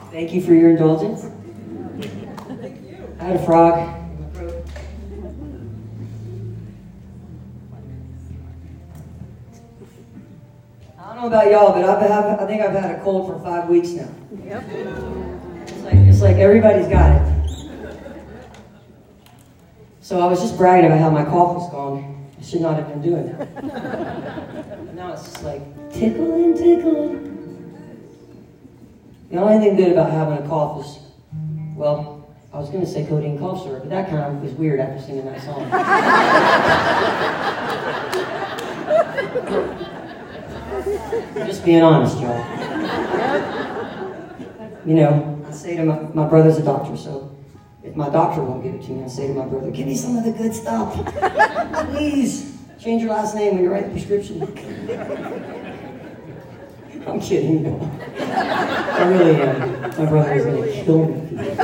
Thank you for your indulgence. I had a frog. I don't know about y'all, but I think I've had a cold for 5 weeks now. Yep. It's like everybody's got it. So I was just bragging about how my cough was gone. I should not have been doing that. But now it's just like tickling, tickling. The only thing good about having a cough is, well, I was going to say codeine cough syrup, but that kind of was weird after singing that song. Just being honest, y'all. You know, I say to my brother's a doctor, so if my doctor won't give it to me, I say to my brother, give me some of the good stuff. Please, change your last name when you write the prescription. I'm kidding, no. I really am. My brother is going to kill me.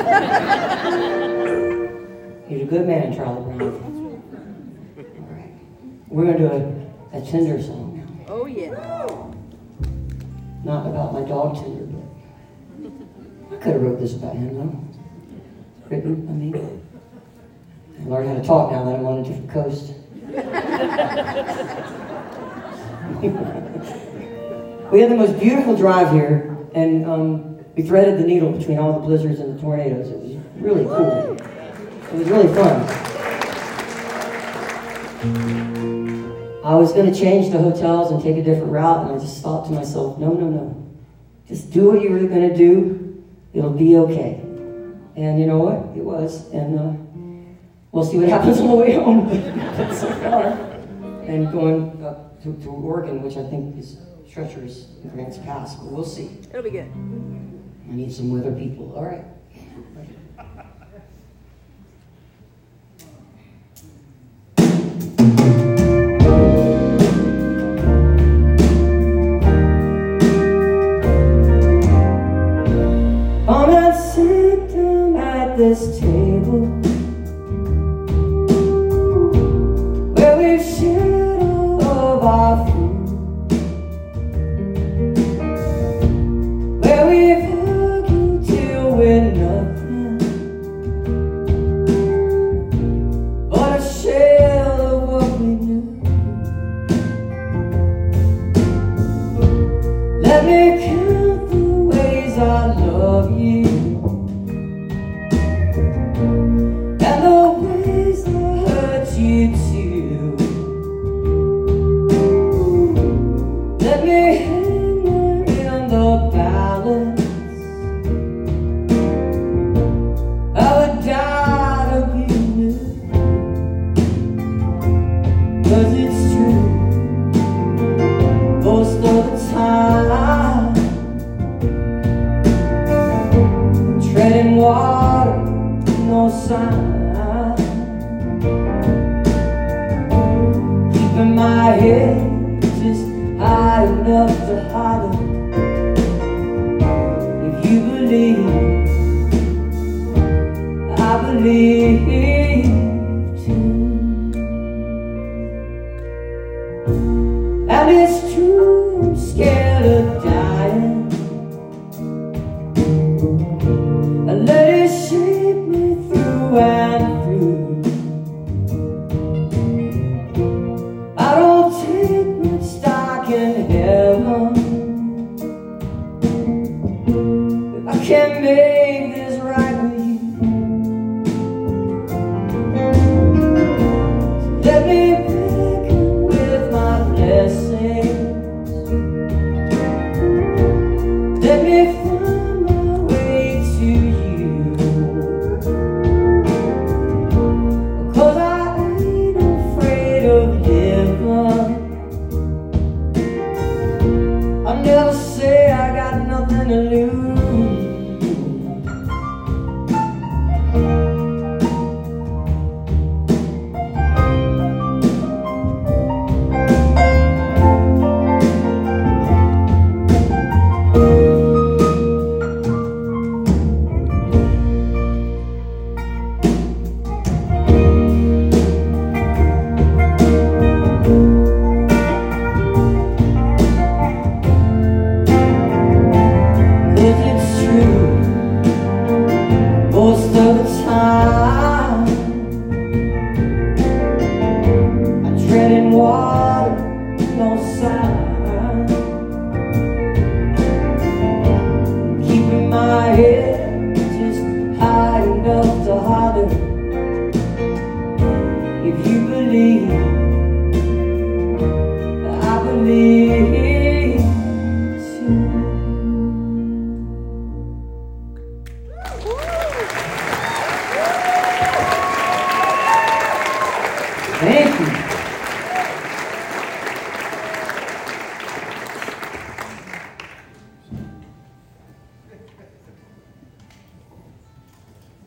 He's a good man, Charlie Brown. All right. We're going to do a Tinder song now. Oh, yeah. Not about my dog Tinder, but I could have wrote this about him, though. Written, I mean. I learned how to talk now that I'm on a different coast. We had the most beautiful drive here, and we threaded the needle between all the blizzards and the tornadoes. It was really cool. It was really fun. I was going to change the hotels and take a different route, and I just thought to myself, no, no, no. Just do what you were going to do. It'll be okay. And you know what? It was. And we'll see what happens on the way home. So far. And going up to Oregon, which I think is treacherous in Grants Pass, but we'll see. It'll be good. I need some weather people. All right. Come and sit down at this table where we've shared all of our food. Treading water, no sign. Keeping my head just high enough to hide it. If you believe, I believe too. And it's true, I'm scared of dying. Let it shape me through and through. I don't take much stock in heaven. If I can make